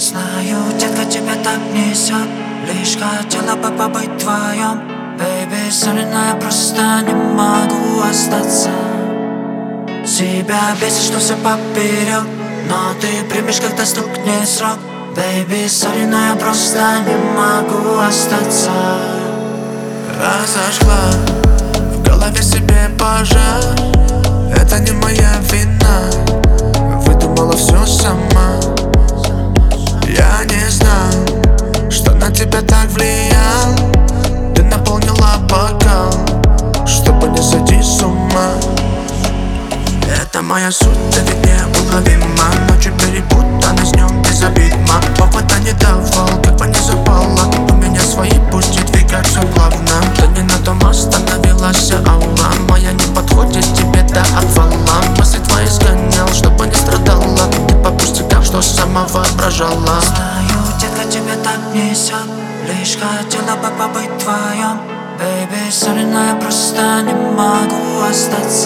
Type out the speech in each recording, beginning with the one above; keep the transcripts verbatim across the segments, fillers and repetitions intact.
Знаю, детка, тебя так несет. Лишь хотела бы побыть твоем. Baby, sorry, но я просто не могу остаться. Тебя бесит, что все поперек, но ты примешь, когда стукнет срок. Baby, sorry, но я просто не могу остаться. Разожгла в голове себе пожар. Это не моя вина, выдумала все сама. Я не знал, что на тебя так влиял. Ты наполнила бокал, чтобы не сойти с ума. Это моя суть, ты ведь неуловима. Ночью перепутаны с днем без обид, мам. Повода не давал, как бы не запала. У меня свои пути, двигаться плавно. Ты не на том остановилась, аура моя не подходит тебе до отвала. Мысли твои сгонял, чтобы не страдала. Ты по пустякам, что сама воображала. Знаю, детка, тебя так несет. Лишь хотела бы побыть твоем. Baby, sorry, но я просто не могу остаться.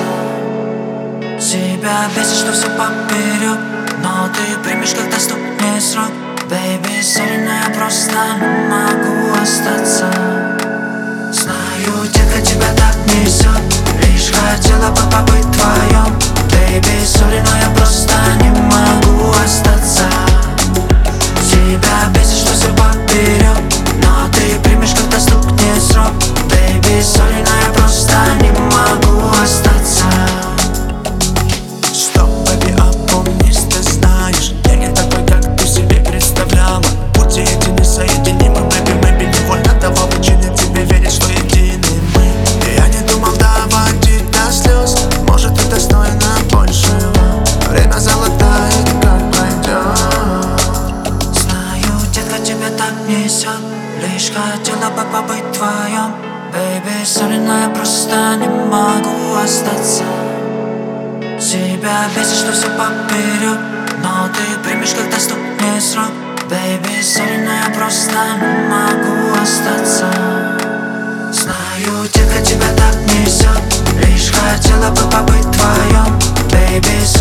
Тебя бесит, что все поперек, но ты примешь, когда стукнет срок. Baby, sorry, но я просто не могу остаться. Знаю, детка, тебя так несет. Лишь хотела бы побыть твоем. Baby, sorry, но я просто не могу остаться. Тебя бесит, что все поперек, но ты примешь, когда стукнет срок. Baby, sorry, но я просто не могу остаться. Стоп, baby, опомнись, ты знаешь, я не такой, как ты себе представляла. Пути эти несоединимы, baby, maybe невольно давал причины тебе верить, что едины мы. Я не думал доводить до слез, может ты достойна большего. Время золотая, как пройдет. Знаю, детка, тебя так несет. Лишь хотела бы побыть твоем. Baby, sorry, но я просто не могу остаться. Тебя бесит, что все поперек, но ты примешь, когда стукнет срок. Baby, sorry, но я просто не могу остаться. Знаю, детка, тебя так несет. Лишь хотела бы побыть твоем. Baby,